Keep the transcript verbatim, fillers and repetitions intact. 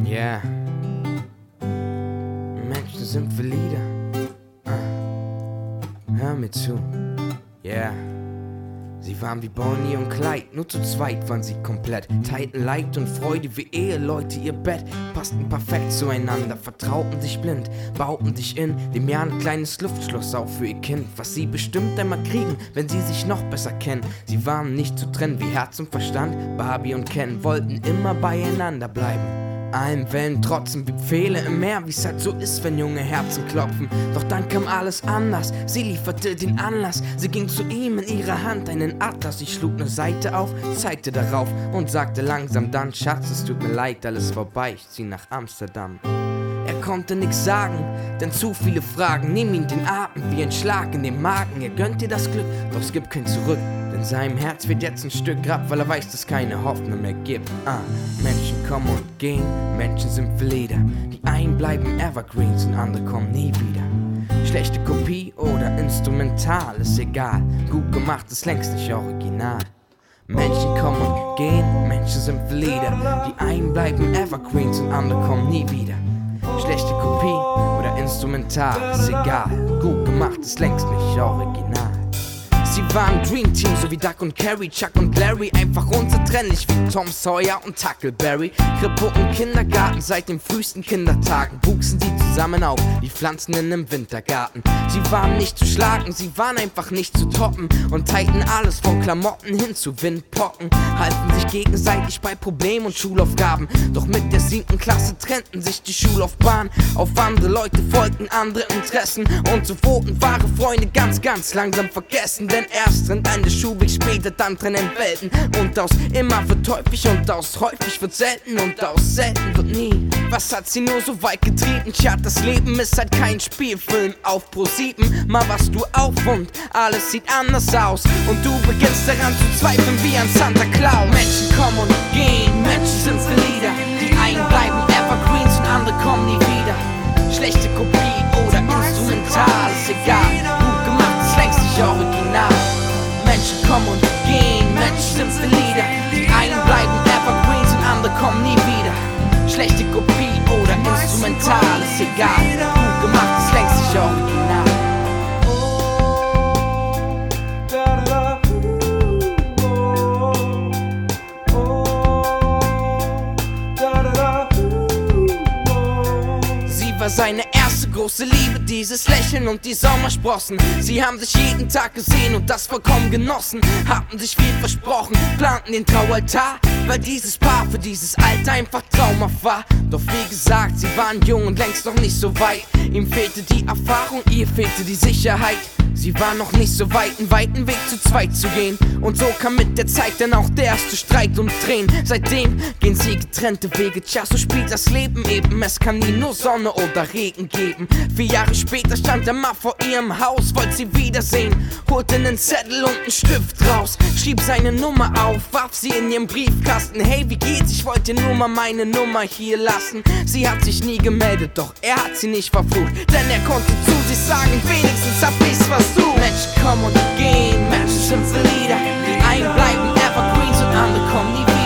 Yeah. Menschen sind valide. Uh. Hör mir zu. Yeah. Sie waren wie Bonnie und Clyde, nur zu zweit waren sie komplett. Teilten Leid und Freude wie Eheleute ihr Bett. Passten perfekt zueinander, vertrauten sich blind. Bauten sich in dem Jahr ein kleines Luftschloss auf für ihr Kind. Was sie bestimmt einmal kriegen, wenn sie sich noch besser kennen. Sie waren nicht zu trennen wie Herz und Verstand. Barbie und Ken wollten immer beieinander bleiben. Allen Wellen trotzen wie Pfähle im Meer, wie's halt so ist, wenn junge Herzen klopfen. Doch dann kam alles anders, sie lieferte den Anlass. Sie ging zu ihm, in ihrer Hand einen Atlas. Ich schlug ne Seite auf, zeigte darauf und sagte langsam dann: Schatz, es tut mir leid, alles vorbei, ich zieh nach Amsterdam. Er konnte nix sagen, denn zu viele Fragen nehmen ihm den Atem wie ein Schlag in den Magen. Er gönnt dir das Glück, doch es gibt kein Zurück. In seinem Herz wird jetzt ein Stück Grab, weil er weiß, dass keine Hoffnung mehr gibt. Ah, Menschen kommen und gehen, Menschen sind Verleder. Die einen bleiben Evergreens und andere kommen nie wieder. Schlechte Kopie oder instrumental, ist egal. Gut gemacht ist längst nicht original. Menschen kommen und gehen, Menschen sind Verleder. Die einen bleiben Evergreens und andere kommen nie wieder. Schlechte Kopie oder instrumental, ist egal. Gut gemacht ist längst nicht original. Sie waren Dream Team, so wie Duck und Carrie, Chuck und Larry, einfach unzertrennlich wie Tom Sawyer und Huckleberry. Krippe und Kindergarten, seit den frühesten Kindertagen wuchsen sie zusammen auf, wie Pflanzen in einem Wintergarten. Sie waren nicht zu schlagen, sie waren einfach nicht zu toppen und teilten alles von Klamotten hin zu Windpocken. Halfen sich gegenseitig bei Problemen und Schulaufgaben, doch mit der siebten Klasse trennten sich die Schullaufbahn. Auf andere Leute folgten andere Interessen und so wurden wahre Freunde ganz, ganz langsam vergessen. Denn erst rennt ein der Schuhweg, später dann trennen Welten. Und aus immer wird häufig und aus häufig wird selten und aus selten wird nie. Was hat sie nur so weit getrieben? Tja, das Leben ist halt kein Spielfilm auf Pro sieben. Mal wachst du auf und alles sieht anders aus und du beginnst daran zu zweifeln wie ein Santa Claus. Menschen kommen und gehen, Menschen sind Verlierer. Die einen bleiben Evergreens und andere kommen nie wieder. Schlechte Kopie oder instrumental, ist egal. Gut gemacht ist längst nicht original. Menschen kommen und gehen, Menschen sind Verlierer. Die einen bleiben Evergreens und andere kommen nie wieder. Schlechte Kopie oder instrumental, ist egal. Gut gemacht ist längst nicht original. Sie war seine erste große Liebe, dieses Lächeln und die Sommersprossen. Sie haben sich jeden Tag gesehen und das vollkommen genossen. Hatten sich viel versprochen, planten den Traualtar, weil dieses Paar für dieses Alter einfach traumhaft war. Doch wie gesagt, sie waren jung und längst noch nicht so weit. Ihm fehlte die Erfahrung, ihr fehlte die Sicherheit. Sie war noch nicht so weit, einen weiten Weg zu zweit zu gehen. Und so kam mit der Zeit dann auch der erste Streit und Tränen. Seitdem gehen sie getrennte Wege, tja, so spielt das Leben eben. Es kann nie nur Sonne oder Regen geben. Vier Jahre später stand der Mann vor ihrem Haus, wollte sie wiedersehen, holte einen Zettel und einen Stift raus, schrieb seine Nummer auf, warf sie in ihren Briefkasten. Hey, wie geht's? Ich wollte nur mal meine Nummer hier lassen. Sie hat sich nie gemeldet, doch er hat sie nicht verflucht, denn er konnte zu sich sagen, wenigstens hab ich's versucht. Menschen kommen und gehen, Menschen sind Verlierer. Die einen bleiben Evergreens und andere kommen nie wieder.